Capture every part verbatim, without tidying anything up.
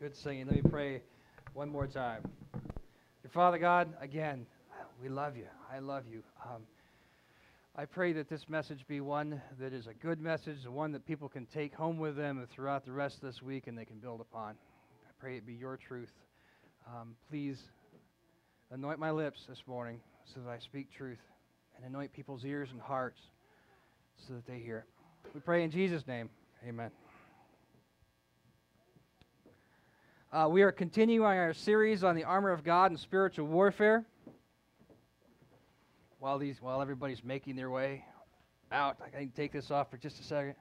Good singing. Let me pray one more time. Dear Father God, again, we love you. I love you. Um, I pray that this message be one that is a good message, one that people can take home with them throughout the rest of this week and they can build upon. I pray it be your truth. Um, please anoint my lips this morning so that I speak truth, and anoint people's ears and hearts so that they hear it. We pray in Jesus' name. Amen. Uh, we are continuing our series on the armor of God and spiritual warfare. While these, while everybody's making their way out, I can take this off for just a second.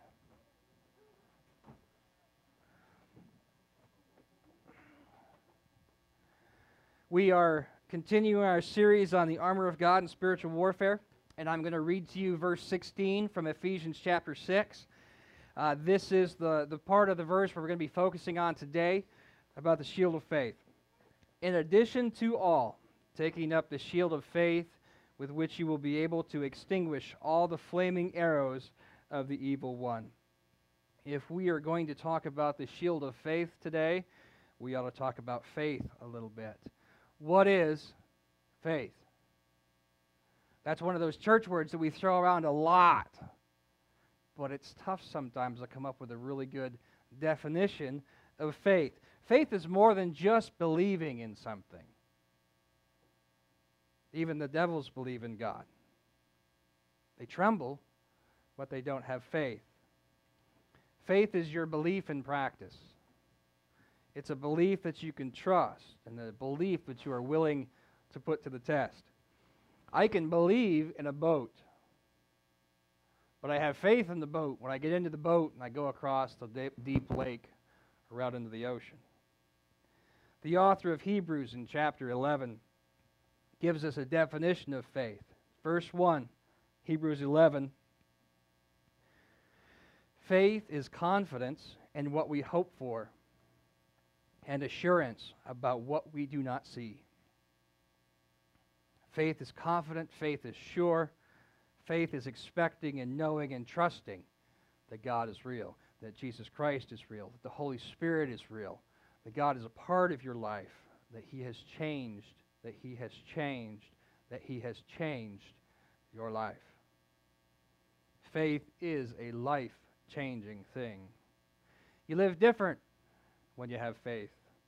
We are continuing our series on the armor of God and spiritual warfare, and I'm going to read to you verse sixteen from Ephesians chapter six. Uh, this is the, the part of the verse where we're going to be focusing on today, about the shield of faith. In addition to all, taking up the shield of faith with which you will be able to extinguish all the flaming arrows of the evil one. If we are going to talk about the shield of faith today, we ought to talk about faith a little bit. What is faith? That's one of those church words that we throw around a lot, but it's tough sometimes to come up with a really good definition of faith. Faith is more than just believing in something. Even the devils believe in God. They tremble, but they don't have faith. Faith is your belief in practice. It's a belief that you can trust, and a belief that you are willing to put to the test. I can believe in a boat, but I have faith in the boat when I get into the boat and I go across the deep, deep lake or out into the ocean. The author of Hebrews in chapter eleven gives us a definition of faith. Verse one, Hebrews eleven. Faith is confidence in what we hope for and assurance about what we do not see. Faith is confident, faith is sure, faith is expecting and knowing and trusting that God is real, that Jesus Christ is real, that the Holy Spirit is real, that God is a part of your life, that He has changed, that He has changed, that He has changed your life. Faith is a life-changing thing. You live different when you have faith.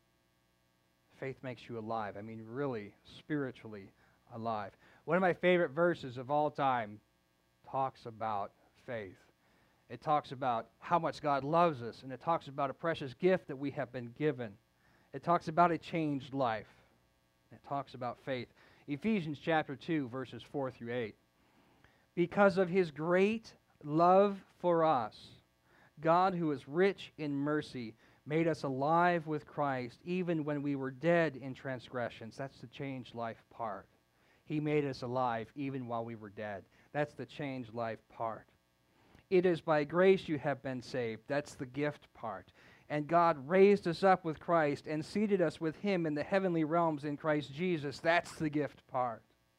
Faith makes you alive. I mean, really, spiritually alive. One of my favorite verses of all time talks about faith. It talks about how much God loves us, and it talks about a precious gift that we have been given. It talks about a changed life. It talks about faith. Ephesians chapter two, verses four through eight. Because of His great love for us, God, who is rich in mercy, made us alive with Christ, even when we were dead in transgressions. That's the changed life part. He made us alive even while we were dead. That's the changed life part. It is by grace you have been saved. That's the gift part. And God raised us up with Christ and seated us with Him in the heavenly realms in Christ Jesus. That's the gift part.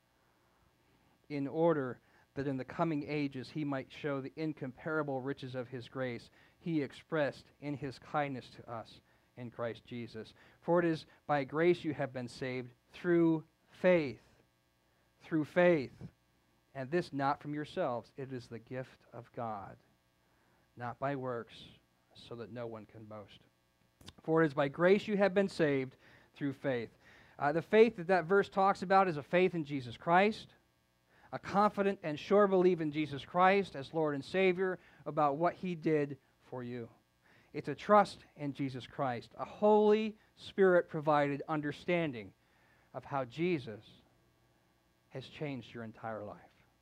In order that in the coming ages He might show the incomparable riches of His grace He expressed in His kindness to us in Christ Jesus. For it is by grace you have been saved through faith. Through faith. And this not from yourselves, it is the gift of God, not by works, so that no one can boast. For it is by grace you have been saved through faith. Uh, the faith that that verse talks about is a faith in Jesus Christ, a confident and sure belief in Jesus Christ as Lord and Savior about what He did for you. It's a trust in Jesus Christ, a Holy Spirit-provided understanding of how Jesus has changed your entire life.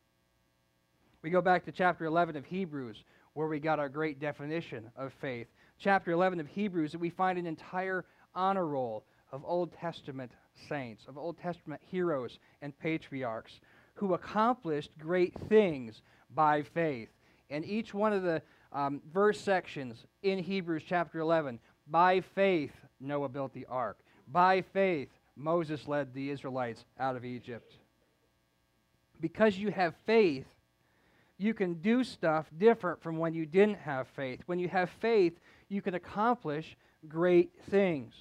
We go back to chapter eleven of Hebrews, where we got our great definition of faith. Chapter eleven of Hebrews, we find an entire honor roll of Old Testament saints, of Old Testament heroes and patriarchs who accomplished great things by faith. And each one of the um, verse sections in Hebrews chapter eleven, by faith Noah built the ark. By faith Moses led the Israelites out of Egypt. Because you have faith, you can do stuff different from when you didn't have faith. When you have faith, you can accomplish great things.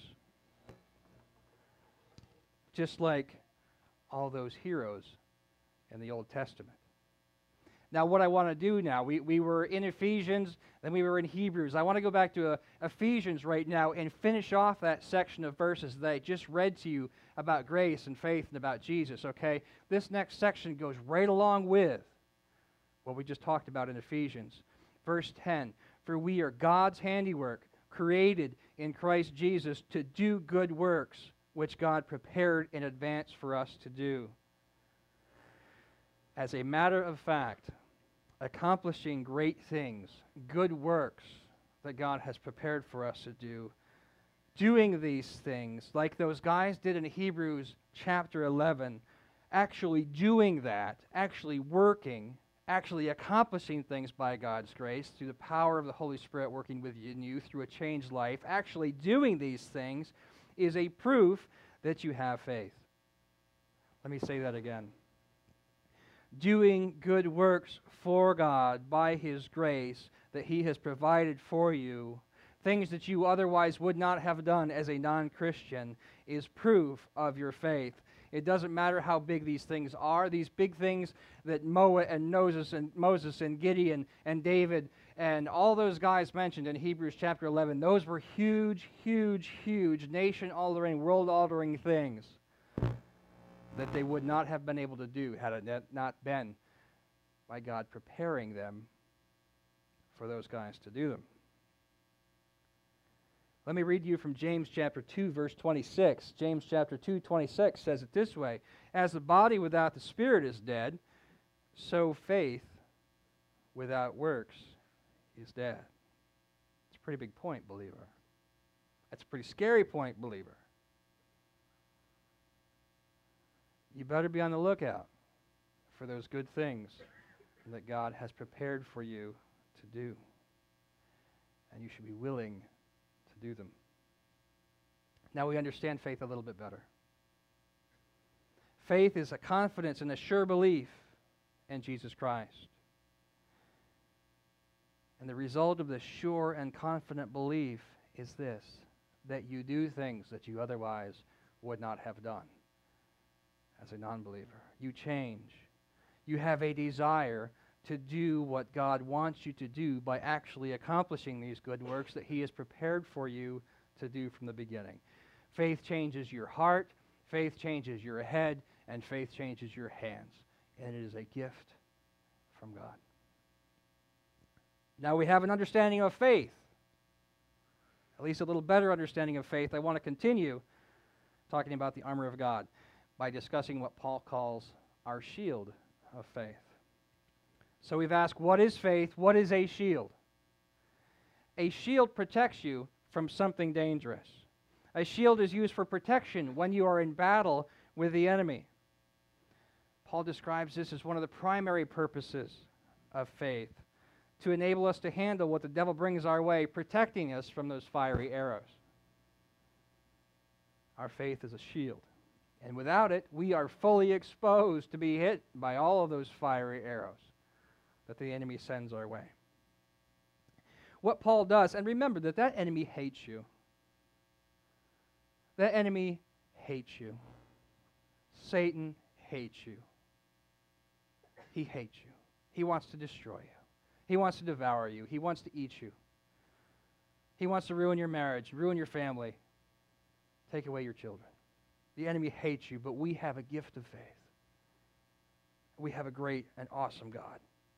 Just like all those heroes in the Old Testament. Now, what I want to do now, we, we were in Ephesians, then we were in Hebrews. I want to go back to uh, Ephesians right now and finish off that section of verses that I just read to you about grace and faith and about Jesus, okay? This next section goes right along with what we just talked about in Ephesians. Verse ten, for we are God's handiwork, created in Christ Jesus to do good works, which God prepared in advance for us to do. As a matter of fact, accomplishing great things, good works that God has prepared for us to do, doing these things like those guys did in Hebrews chapter eleven, actually doing that, actually working, actually accomplishing things by God's grace through the power of the Holy Spirit working within you through a changed life, actually doing these things is a proof that you have faith. Let me say that again. Doing good works for God by His grace that He has provided for you, things that you otherwise would not have done as a non-Christian, is proof of your faith. It doesn't matter how big these things are. These big things that Noah and Moses and Moses and Gideon and David and all those guys mentioned in Hebrews chapter eleven, those were huge, huge, huge nation-altering, world-altering things that they would not have been able to do had it not been by God preparing them for those guys to do them. Let me read to you from James chapter two, verse twenty-six. James chapter two, twenty-six says it this way, as the body without the spirit is dead, so faith without works is dead. It's a pretty big point, believer. That's a pretty scary point, believer. You better be on the lookout for those good things that God has prepared for you to do. And you should be willing to do them. Now we understand faith a little bit better. Faith is a confidence and a sure belief in Jesus Christ. And the result of the sure and confident belief is this, that you do things that you otherwise would not have done. As a non-believer, you change. You have a desire to do what God wants you to do by actually accomplishing these good works that He has prepared for you to do from the beginning. Faith changes your heart, faith changes your head, and faith changes your hands. And it is a gift from God. Now we have an understanding of faith, at least a little better understanding of faith. I want to continue talking about the armor of God by discussing what Paul calls our shield of faith. So we've asked, what is faith? What is a shield? A shield protects you from something dangerous. A shield is used for protection when you are in battle with the enemy. Paul describes this as one of the primary purposes of faith, to enable us to handle what the devil brings our way, protecting us from those fiery arrows. Our faith is a shield. And without it, we are fully exposed to be hit by all of those fiery arrows that the enemy sends our way. What Paul does, and remember that that enemy hates you. That enemy hates you. Satan hates you. He hates you. He wants to destroy you. He wants to devour you. He wants to eat you. He wants to ruin your marriage, ruin your family, take away your children. The enemy hates you, but we have a gift of faith. We have a great and awesome God.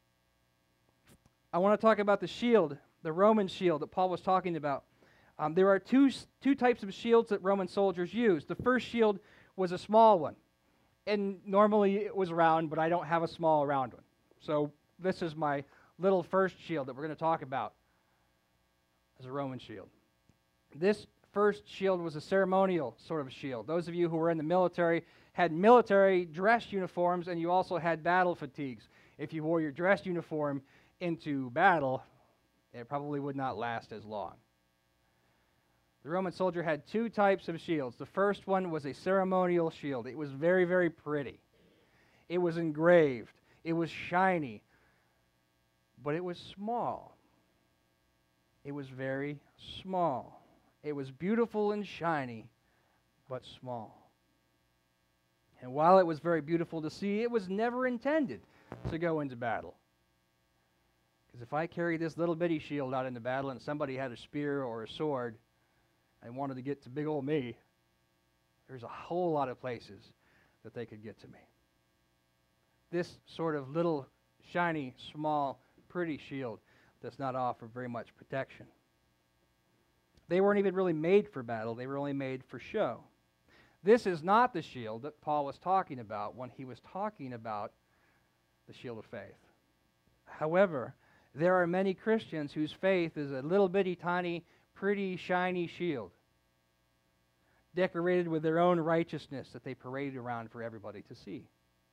I want to talk about the shield, the Roman shield that Paul was talking about. Um, there are two, two types of shields that Roman soldiers used. The first shield was a small one. And normally it was round, but I don't have a small round one. So this is my little first shield that we're going to talk about as a Roman shield. This first shield was a ceremonial sort of shield. Those of you who were in the military had military dress uniforms, and you also had battle fatigues. If you wore your dress uniform into battle, it probably would not last as long. The Roman soldier had two types of shields. The first one was a ceremonial shield. It was very, very pretty. It was engraved. It was shiny. But it was small. It was very small. It was beautiful and shiny, but small. And while it was very beautiful to see, it was never intended to go into battle. Because if I carried this little bitty shield out into battle and somebody had a spear or a sword and wanted to get to big old me, there's a whole lot of places that they could get to me. This sort of little, shiny, small, pretty shield does not offer very much protection. They weren't even really made for battle. They were only made for show. This is not the shield that Paul was talking about when he was talking about the shield of faith. However, there are many Christians whose faith is a little bitty, tiny, pretty, shiny shield, decorated with their own righteousness that they parade around for everybody to see.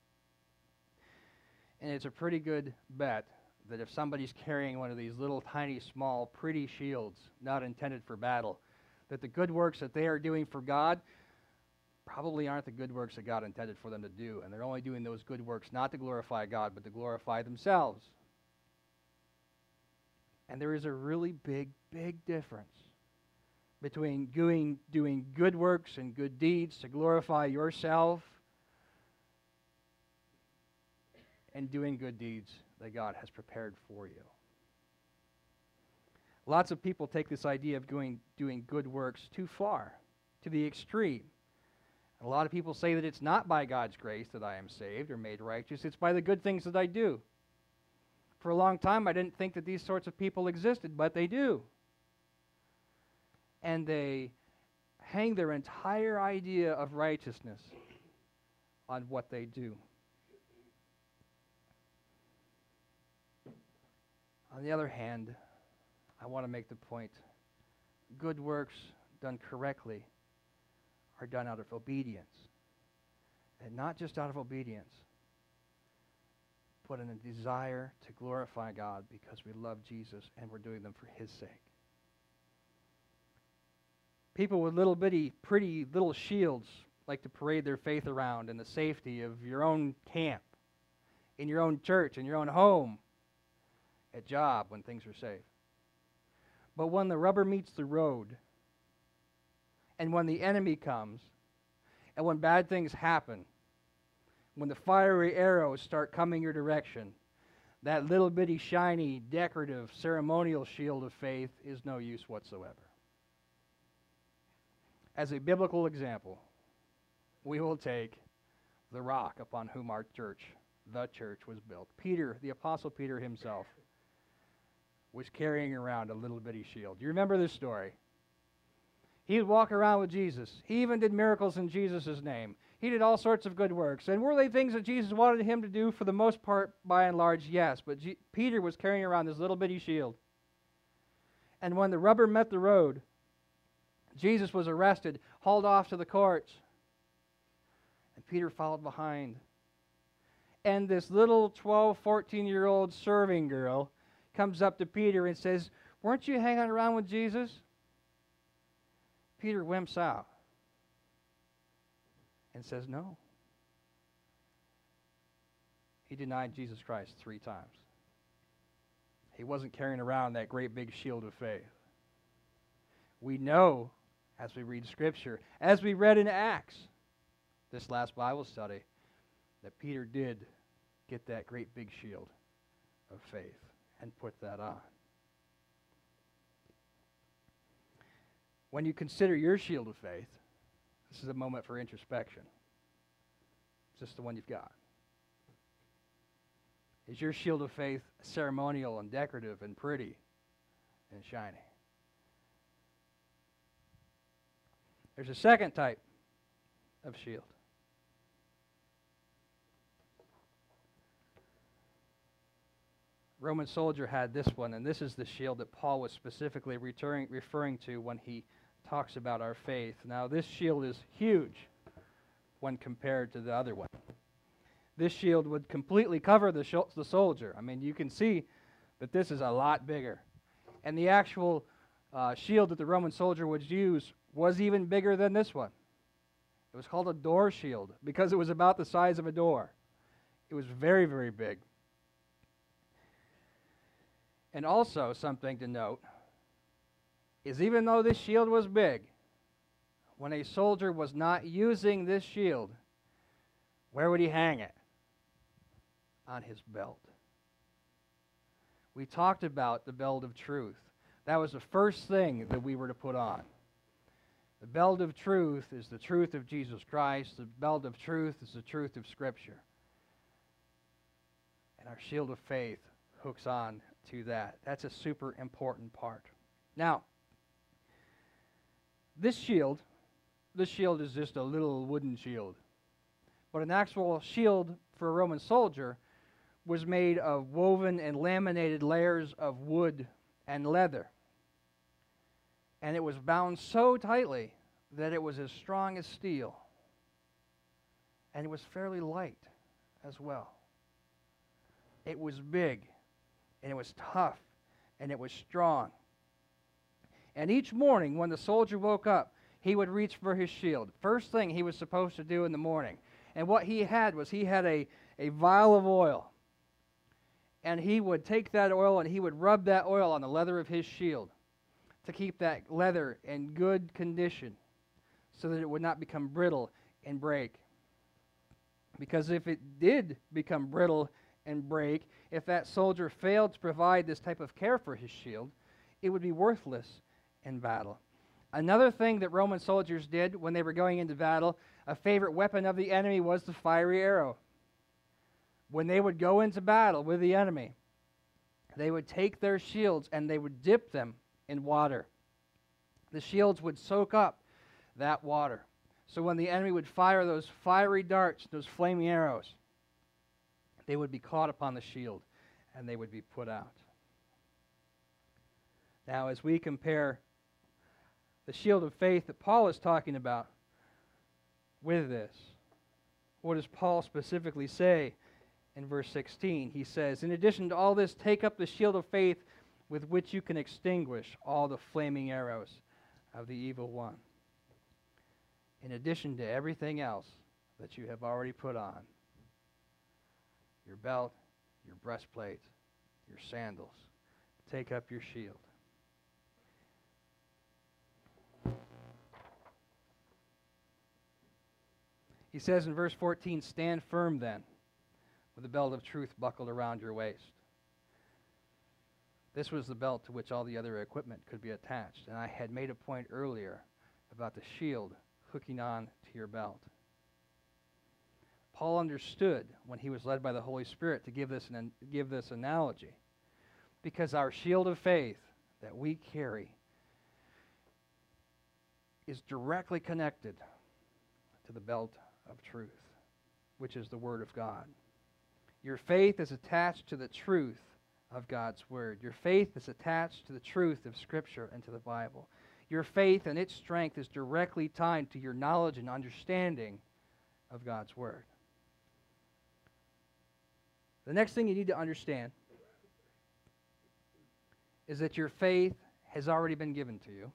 And it's a pretty good bet that if somebody's carrying one of these little, tiny, small, pretty shields, not intended for battle, that the good works that they are doing for God probably aren't the good works that God intended for them to do. And they're only doing those good works not to glorify God, but to glorify themselves. And there is a really big, big difference between doing, doing good works and good deeds to glorify yourself and doing good deeds that God has prepared for you. Lots of people take this idea of doing, doing good works too far, to the extreme. And a lot of people say that it's not by God's grace that I am saved or made righteous, it's by the good things that I do. For a long time, I didn't think that these sorts of people existed, but they do. And they hang their entire idea of righteousness on what they do. On the other hand, I want to make the point, good works done correctly are done out of obedience. And not just out of obedience, but in a desire to glorify God because we love Jesus and we're doing them for His sake. People with little bitty, pretty little shields like to parade their faith around in the safety of your own camp, in your own church, in your own home, at job when things are safe. But when the rubber meets the road, and when the enemy comes, and when bad things happen, when the fiery arrows start coming your direction, that little bitty, shiny, decorative, ceremonial shield of faith is no use whatsoever. As a biblical example, we will take the rock upon whom our church, the church, was built. Peter, the Apostle Peter himself, was carrying around a little bitty shield. You remember this story? He would walk around with Jesus. He even did miracles in Jesus' name. He did all sorts of good works. And were they things that Jesus wanted him to do? For the most part, by and large, yes. But G- Peter was carrying around this little bitty shield. And when the rubber met the road, Jesus was arrested, hauled off to the courts. And Peter followed behind. And this little twelve, fourteen-year-old serving girl comes up to Peter and says, "Weren't you hanging around with Jesus?" Peter wimps out and says no. He denied Jesus Christ three times. He wasn't carrying around that great big shield of faith. We know, as we read Scripture, as we read in Acts, this last Bible study, that Peter did get that great big shield of faith and put that on. When you consider your shield of faith, this is a moment for introspection. It's just the one you've got. Is your shield of faith ceremonial and decorative and pretty and shiny? There's a second type of shield. Roman soldier had this one, and this is the shield that Paul was specifically returning, referring to when he talks about our faith. Now, this shield is huge when compared to the other one. This shield would completely cover the, sh- the soldier. I mean, you can see that this is a lot bigger. And the actual uh, shield that the Roman soldier would use was even bigger than this one. It was called a door shield because it was about the size of a door. It was very, very big. And also something to note is even though this shield was big, when a soldier was not using this shield, where would he hang it? On his belt. We talked about the belt of truth. That was the first thing that we were to put on. The belt of truth is the truth of Jesus Christ. The belt of truth is the truth of Scripture. And our shield of faith hooks on to that. That's a super important part. Now, this shield, this shield is just a little wooden shield. But an actual shield for a Roman soldier was made of woven and laminated layers of wood and leather. And it was bound so tightly that it was as strong as steel. And it was fairly light as well. It was big, and it was tough, and it was strong. And each morning when the soldier woke up, he would reach for his shield. First thing he was supposed to do in the morning. And what he had was he had a, a vial of oil. And he would take that oil and he would rub that oil on the leather of his shield to keep that leather in good condition so that it would not become brittle and break. Because if it did become brittle and break, if that soldier failed to provide this type of care for his shield, it would be worthless in battle. Another thing that Roman soldiers did when they were going into battle, a favorite weapon of the enemy was the fiery arrow. When they would go into battle with the enemy, they would take their shields and they would dip them in water. The shields would soak up that water. So when the enemy would fire those fiery darts, those flaming arrows, they would be caught upon the shield and they would be put out. Now, as we compare the shield of faith that Paul is talking about with this, what does Paul specifically say in verse sixteen? He says, in addition to all this, take up the shield of faith with which you can extinguish all the flaming arrows of the evil one. In addition to everything else that you have already put on, your belt, your breastplate, your sandals, take up your shield. He says in verse fourteen, stand firm then, with the belt of truth buckled around your waist. This was the belt to which all the other equipment could be attached. And I had made a point earlier about the shield hooking on to your belt. Paul understood when he was led by the Holy Spirit to give this, an, give this analogy. Because our shield of faith that we carry is directly connected to the belt of truth, which is the Word of God. Your faith is attached to the truth of God's Word. Your faith is attached to the truth of Scripture and to the Bible. Your faith and its strength is directly tied to your knowledge and understanding of God's Word. The next thing you need to understand is that your faith has already been given to you.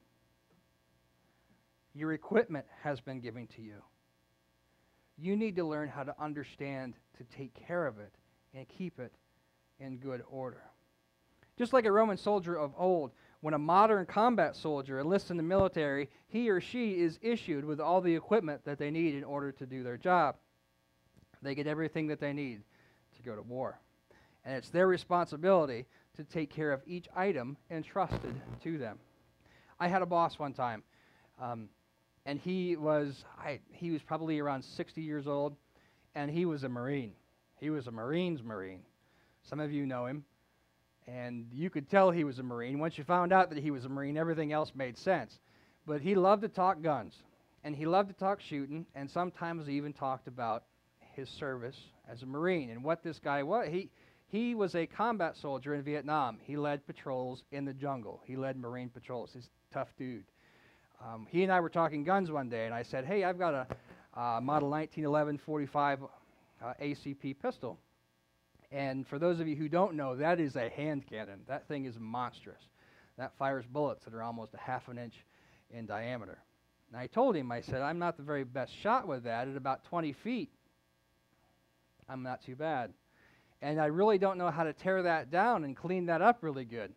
Your equipment has been given to you. You need to learn how to understand to take care of it and keep it in good order. Just like a Roman soldier of old, when a modern combat soldier enlists in the military, he or she is issued with all the equipment that they need in order to do their job. They get everything that they need to go to war. And it's their responsibility to take care of each item entrusted to them. I had a boss one time. Um, And he was, I, he was probably around sixty years old, and he was a Marine. He was a Marine's Marine. Some of you know him, and you could tell he was a Marine. Once you found out that he was a Marine, everything else made sense. But he loved to talk guns, and he loved to talk shooting, and sometimes he even talked about his service as a Marine. And what this guy was, he, he was a combat soldier in Vietnam. He led patrols in the jungle. He led Marine patrols. He's a tough dude. Um, he and I were talking guns one day, and I said, hey, I've got a uh, model nineteen eleven forty-five uh, A C P pistol. And for those of you who don't know, that is a hand cannon. That thing is monstrous. That fires bullets that are almost a half an inch in diameter. And I told him, I said, I'm not the very best shot with that. At about twenty feet, I'm not too bad. And I really don't know how to tear that down and clean that up really good.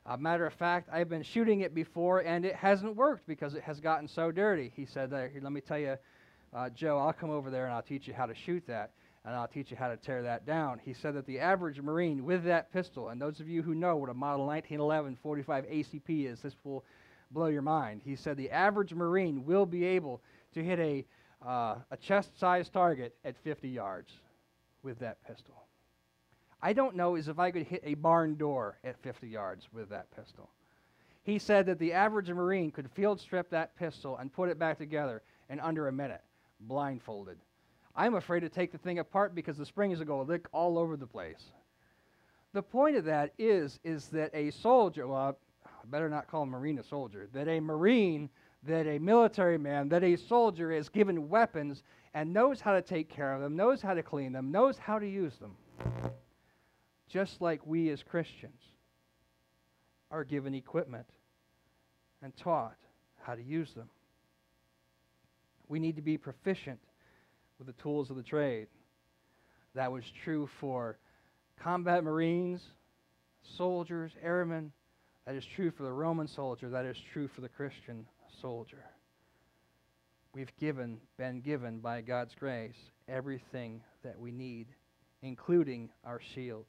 A matter of fact, I've been shooting it before, and it hasn't worked because it has gotten so dirty. He said, there, here, let me tell you, uh, Joe, I'll come over there and I'll teach you how to shoot that, and I'll teach you how to tear that down. He said that the average Marine with that pistol, and those of you who know what a Model nineteen eleven forty-five A C P is, this will blow your mind. He said the average Marine will be able to hit a, uh, a chest-sized target at fifty yards with that pistol. I don't know is if I could hit a barn door at fifty yards with that pistol. He said that the average Marine could field strip that pistol and put it back together in under a minute, blindfolded. I'm afraid to take the thing apart because the springs will go lick all over the place. The point of that is, is that a soldier, well, I better not call a Marine a soldier, that a Marine, that a military man, that a soldier is given weapons and knows how to take care of them, knows how to clean them, knows how to use them. Just like we as Christians are given equipment and taught how to use them. We need to be proficient with the tools of the trade. That was true for combat Marines, soldiers, airmen. That is true for the Roman soldier. That is true for the Christian soldier. We've given, been given by God's grace everything that we need, including our shields.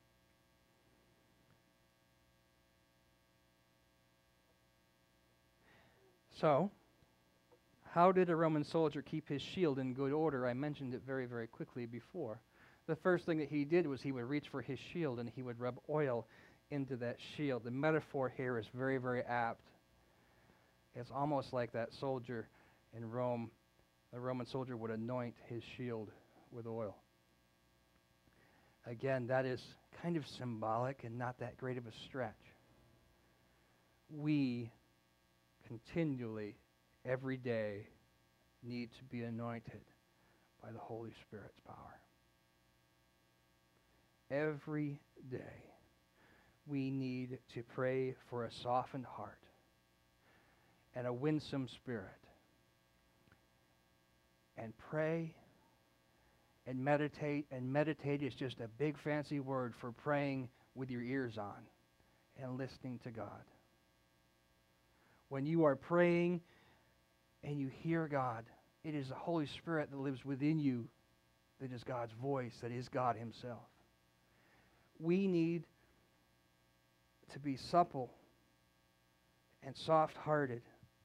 So, how did a Roman soldier keep his shield in good order? I mentioned it very, very quickly before. The first thing that he did was he would reach for his shield and he would rub oil into that shield. The metaphor here is very, very apt. It's almost like that soldier in Rome. The Roman soldier would anoint his shield with oil. Again, that is kind of symbolic and not that great of a stretch. We continually, every day, need to be anointed by the Holy Spirit's power. Every day, we need to pray for a softened heart and a winsome spirit. And pray and meditate. And meditate is just a big fancy word for praying with your ears on and listening to God. When you are praying and you hear God, it is the Holy Spirit that lives within you that is God's voice, that is God Himself. We need to be supple and soft-hearted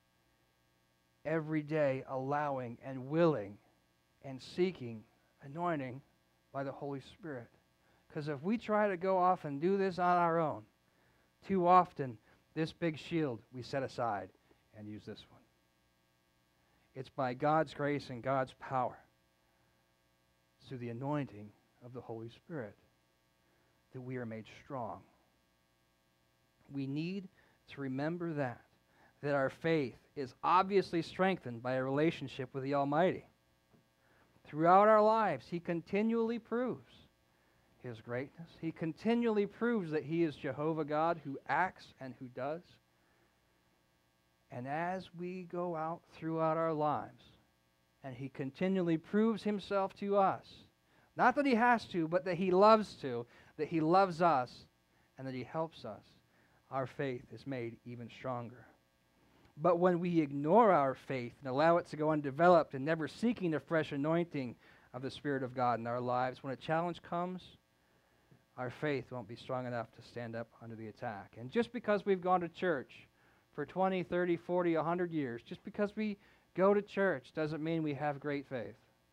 every day, allowing and willing and seeking anointing by the Holy Spirit. Because if we try to go off and do this on our own, too often this big shield we set aside and use this one. It's by God's grace and God's power, through the anointing of the Holy Spirit, that we are made strong. We need to remember that, that our faith is obviously strengthened by a relationship with the Almighty. Throughout our lives, He continually proves His greatness. He continually proves that He is Jehovah God who acts and who does. And as we go out throughout our lives, and He continually proves Himself to us, not that He has to, but that He loves to, that He loves us, and that He helps us, our faith is made even stronger. But when we ignore our faith and allow it to go undeveloped and never seeking a fresh anointing of the Spirit of God in our lives, when a challenge comes, our faith won't be strong enough to stand up under the attack. And just because we've gone to church for twenty, thirty, forty, one hundred years, just because we go to church doesn't mean we have great faith.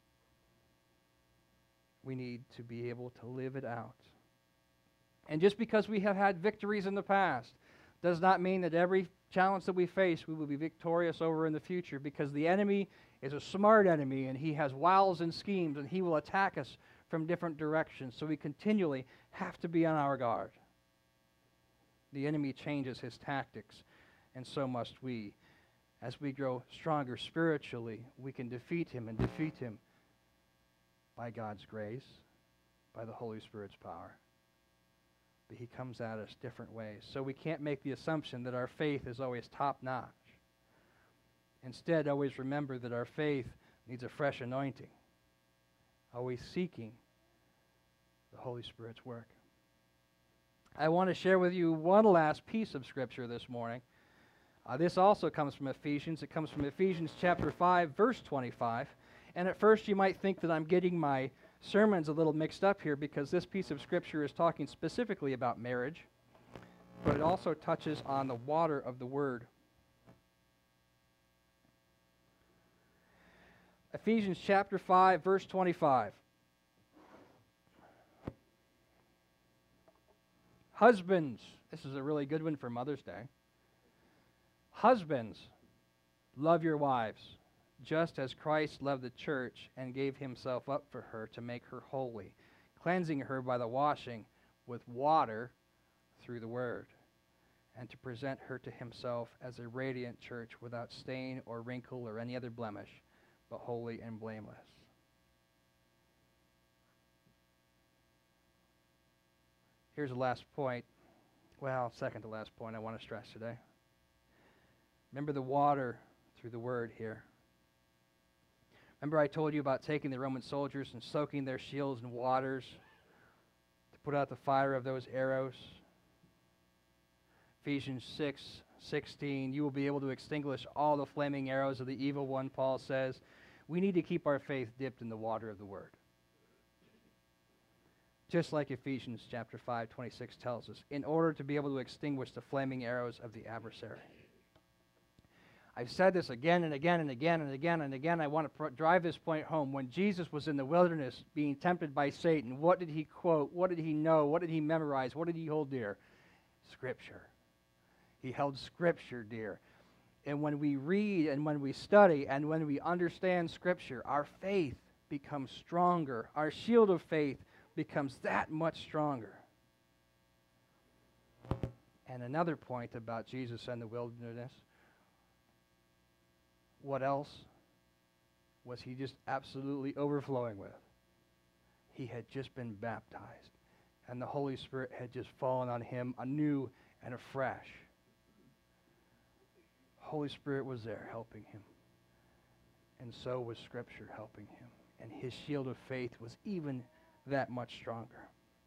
We need to be able to live it out. And just because we have had victories in the past does not mean that every challenge that we face we will be victorious over in the future, because the enemy is a smart enemy and he has wiles and schemes and he will attack us from different directions. So we continually have to be on our guard. The enemy changes his tactics, and so must we. As we grow stronger spiritually, we can defeat him and defeat him by God's grace, by the Holy Spirit's power. But he comes at us different ways. So we can't make the assumption that our faith is always top-notch. Instead, always remember that our faith needs a fresh anointing, always seeking the Holy Spirit's work. I want to share with you one last piece of Scripture this morning. Uh, this also comes from Ephesians. It comes from Ephesians chapter five, verse twenty-five. And at first you might think that I'm getting my sermons a little mixed up here because this piece of Scripture is talking specifically about marriage, but it also touches on the water of the Word. Ephesians chapter five, verse twenty-five. Husbands, this is a really good one for Mother's Day. Husbands, love your wives, just as Christ loved the church and gave himself up for her to make her holy, cleansing her by the washing with water through the word, and to present her to himself as a radiant church without stain or wrinkle or any other blemish, but holy and blameless. Here's the last point. Well, second to last point I want to stress today. Remember the water through the word here. Remember I told you about taking the Roman soldiers and soaking their shields in waters to put out the fire of those arrows? Ephesians six sixteen, you will be able to extinguish all the flaming arrows of the evil one, Paul says. We need to keep our faith dipped in the water of the word. Just like Ephesians chapter five twenty-six tells us, in order to be able to extinguish the flaming arrows of the adversary. I've said this again and again and again and again and again. I want to pr- drive this point home. When Jesus was in the wilderness being tempted by Satan, what did he quote? What did he know? What did he memorize? What did he hold dear? Scripture. He held Scripture dear. And when we read and when we study and when we understand Scripture, our faith becomes stronger. Our shield of faith becomes that much stronger. And another point about Jesus and the wilderness, what else was he just absolutely overflowing with? He had just been baptized, and the Holy Spirit had just fallen on him anew and afresh. Holy Spirit was there helping him, and so was Scripture helping him, and his shield of faith was even that much stronger.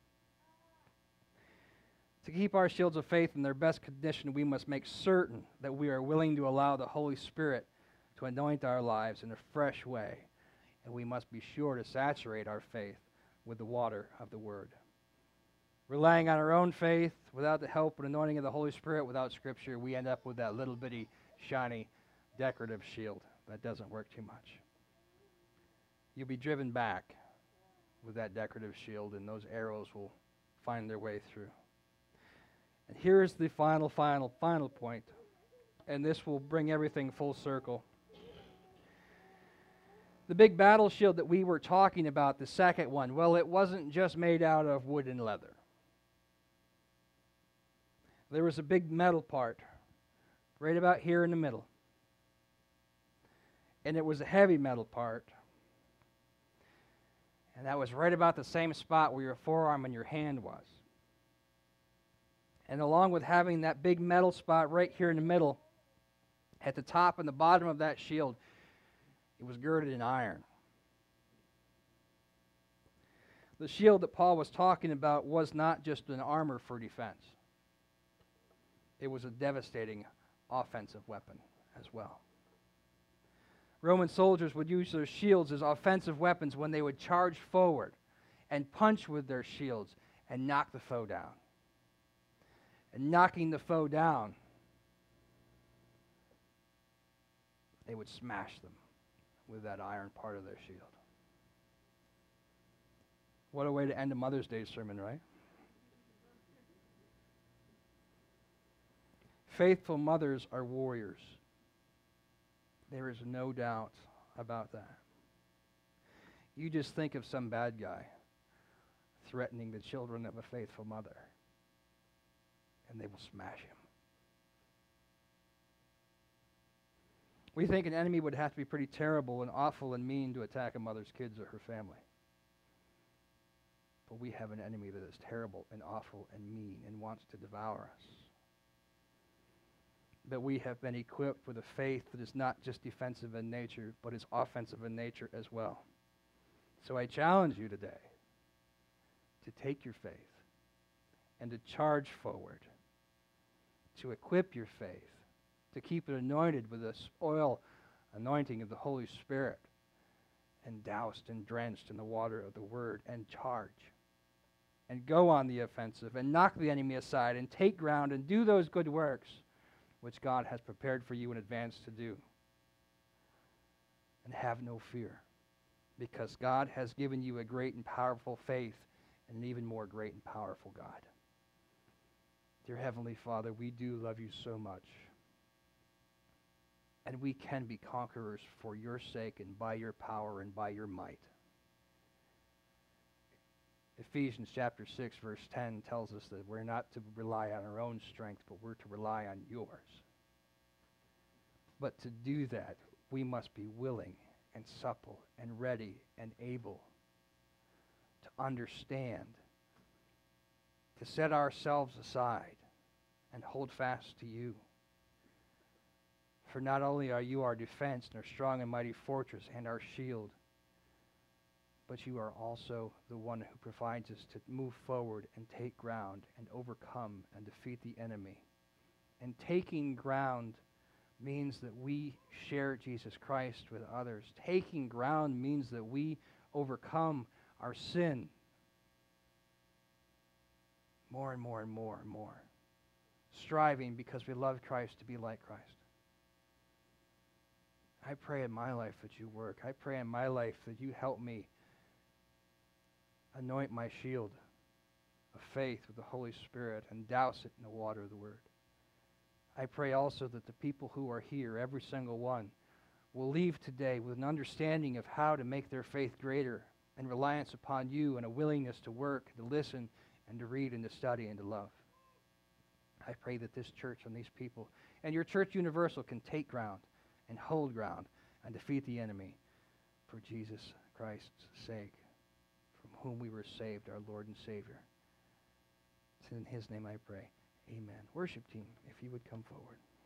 To keep our shields of faith in their best condition, we must make certain that we are willing to allow the Holy Spirit to anoint our lives in a fresh way, and we must be sure to saturate our faith with the water of the Word. Relying on our own faith without the help and anointing of the Holy Spirit, without Scripture, we end up with that little bitty, shiny, decorative shield that doesn't work too much. You'll be driven back with that decorative shield, and those arrows will find their way through. And here's the final, final, final point, and this will bring everything full circle. The big battle shield that we were talking about, the second one, well, it wasn't just made out of wood and leather. There was a big metal part right about here in the middle. And it was a heavy metal part. And that was right about the same spot where your forearm and your hand was. And along with having that big metal spot right here in the middle, at the top and the bottom of that shield, it was girded in iron. The shield that Paul was talking about was not just an armor for defense. It was a devastating offensive weapon as well. Roman soldiers would use their shields as offensive weapons when they would charge forward and punch with their shields and knock the foe down. And knocking the foe down, they would smash them with that iron part of their shield. What a way to end a Mother's Day sermon, right? Faithful mothers are warriors. There is no doubt about that. You just think of some bad guy threatening the children of a faithful mother, and they will smash him. We think an enemy would have to be pretty terrible and awful and mean to attack a mother's kids or her family. But we have an enemy that is terrible and awful and mean and wants to devour us. But we have been equipped with a faith that is not just defensive in nature, but is offensive in nature as well. So I challenge you today to take your faith and to charge forward, to equip your faith, to keep it anointed with the oil anointing of the Holy Spirit, and doused and drenched in the water of the Word, and charge. And go on the offensive, and knock the enemy aside, and take ground, and do those good works which God has prepared for you in advance to do. And have no fear, because God has given you a great and powerful faith, and an even more great and powerful God. Dear Heavenly Father, we do love you so much. And we can be conquerors for your sake and by your power and by your might. Ephesians chapter six, verse ten tells us that we're not to rely on our own strength, but we're to rely on yours. But to do that, we must be willing and supple and ready and able to understand, to set ourselves aside and hold fast to you. For not only are you our defense and our strong and mighty fortress and our shield, but you are also the one who provides us to move forward and take ground and overcome and defeat the enemy. And taking ground means that we share Jesus Christ with others. Taking ground means that we overcome our sin more and more and more and more, striving because we love Christ to be like Christ. I pray in my life that you work. I pray in my life that you help me anoint my shield of faith with the Holy Spirit and douse it in the water of the Word. I pray also that the people who are here, every single one, will leave today with an understanding of how to make their faith greater and reliance upon you and a willingness to work, to listen, and to read and to study and to love. I pray that this church and these people and your church universal can take ground and hold ground and defeat the enemy for Jesus Christ's sake, from whom we were saved, our Lord and Savior. It's in his name I pray. Amen. Worship team, if you would come forward.